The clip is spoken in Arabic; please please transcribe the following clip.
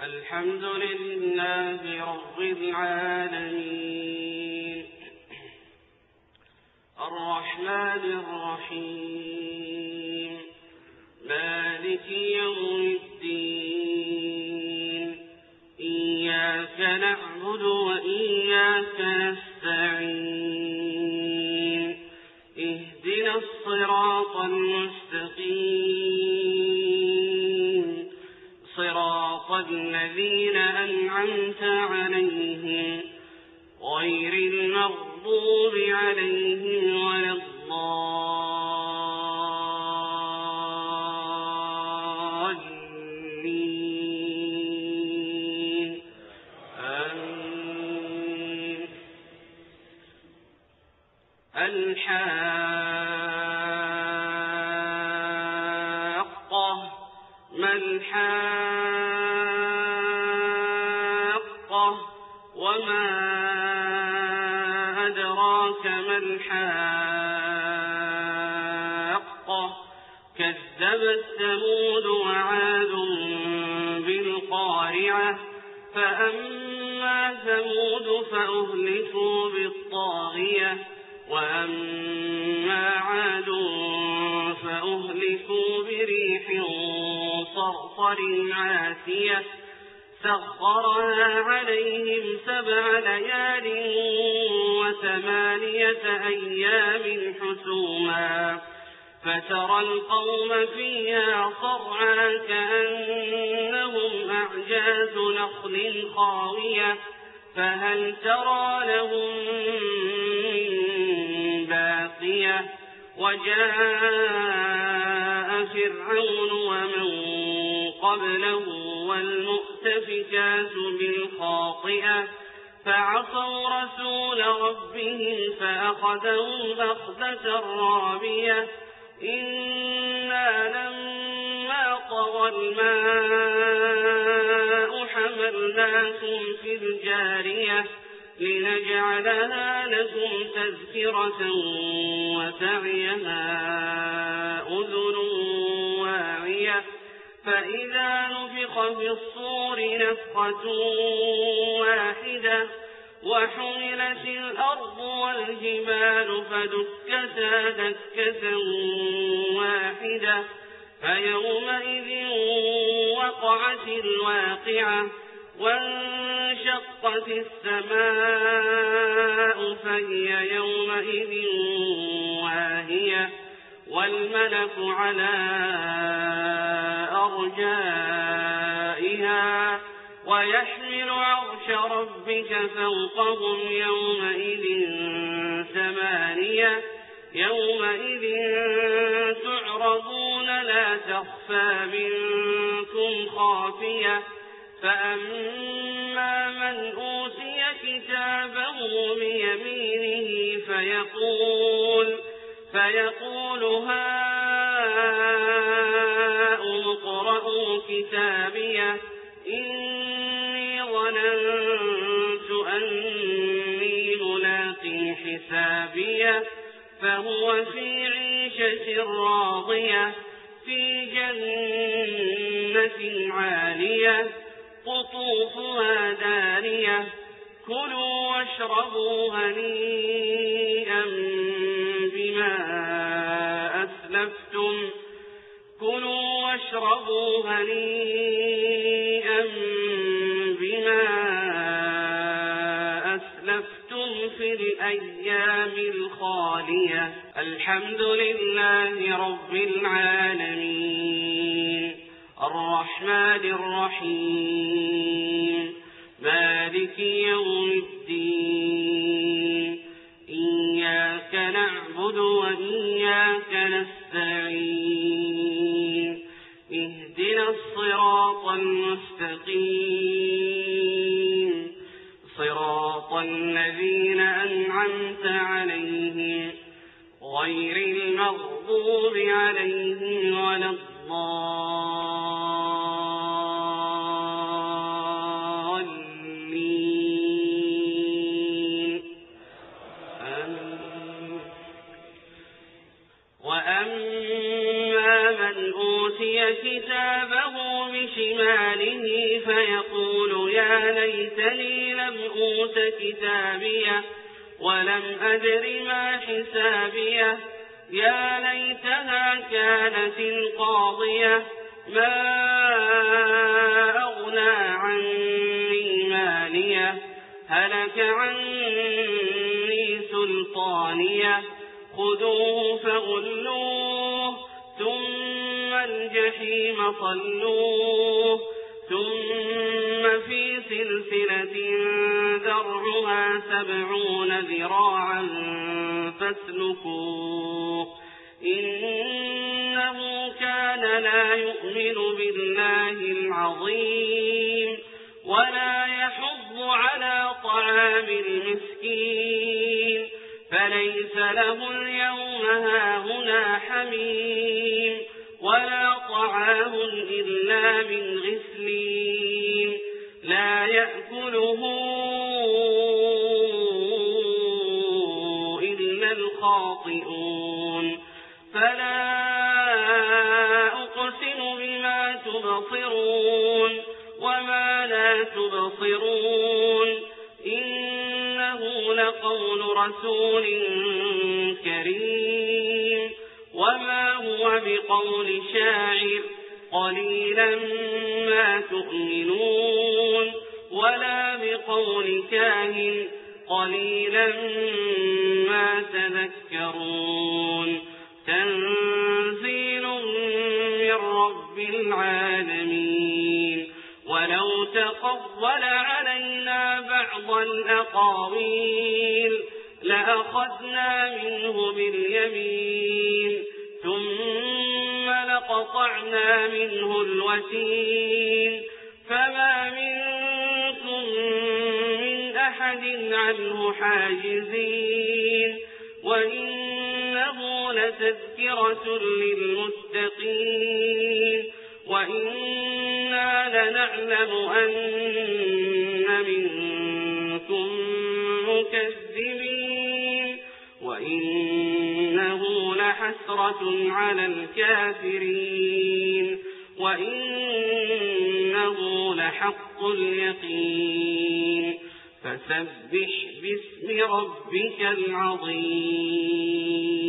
الحمد لله رب العالمين الرحمن الرحيم مالك يوم الدين إياك نعبد وإياك نستعين اهدنا الصراط المستقيم صراط الذين أنعمت عليهم غير المغضوب عليهم ولا الضالين آمين. الحاقة ما الحاقة وما أدراك ما الحاقة كذبت ثمود وعاد بالقارعة فأما ثمود فأهلكوا بالطاغية وأما عاد فأهلكوا بريح صرصر عاتية سخرها عليهم 7 ليال و8 أيام حسوما فترى القوم فيها صرعا كأنهم أعجاز نخل خاوية فهل ترى لهم من باقية وجاء فرعون ومن قبله والمؤتفكات بالخاطئة فعصوا رسول ربهم فأخذهم أخذة رابية إنا لما طغى الماء حملناكم في الجارية لنجعلها لكم تذكرة وتعيها أذن واعية فإذا نفخ في الصور نفخة واحدة وحملت الأرض والجبال فدكتا دكة واحدة فيومئذ وقعت الواقعة وانشقت السماء فهي يومئذ واهية والملك على أرجائها ويحمل عرش ربك فوقهم يومئذ 8 يومئذ تعرضون لا تخفى منكم خافية فأما من أوتي كتابه بيمينه فيقول هاؤم اقرءوا كتابيه إني ظننت أني ملاق حسابيه فهو في عيشة راضية في جنة عالية قطوفها دانية كلوا واشربوا هنيئا بما أسلفتم في الأيام الخالية الحمد لله رب العالمين الرحمن الرحيم مالك يوم الدين إياك نعبد وإياك نستعين اهدنا الصراط المستقيم صراط الذين أنعمت عليهم غير المغضوب عليهم ولا الضالين وأما من أوتي كتابه بشماله فيقول يا ليتني لم أوت كتابيه ولم أدر ما حسابيه يا ليتها كانت القاضية ما أغنى عني ماليه هلك عني سلطانيه خذوه فغلوه ثم الجحيم صلوه ثم في سلسلة ذرعها 70 ذراعا فاسلكوه إنه كان لا يؤمن بالله العظيم ولا يحض على طعام المسكين فليس له اليوم هاهنا حميم ولا طعام إلا من غسلين لا يأكله إلا الخاطئون فلا أقسم بما تبصرون وما لا تبصرون إنه لقول رسول كريم وما هو بقول شاعر قليلا ما تؤمنون ولا بقول كاهن قليلا ما تذكرون تنزيل من رب العالمين ولو تقول علينا بعض الأقاويل لأخذنا منه باليمين ثم لقطعنا منه الوتين فما منكم من أحد عنه حاجزين وإنه لتذكرة للمتقين وإنا لنعلم أن منكم مكذبين وإنه لحسرة على الكافرين وإنه لحق اليقين فسبح باسم ربك العظيم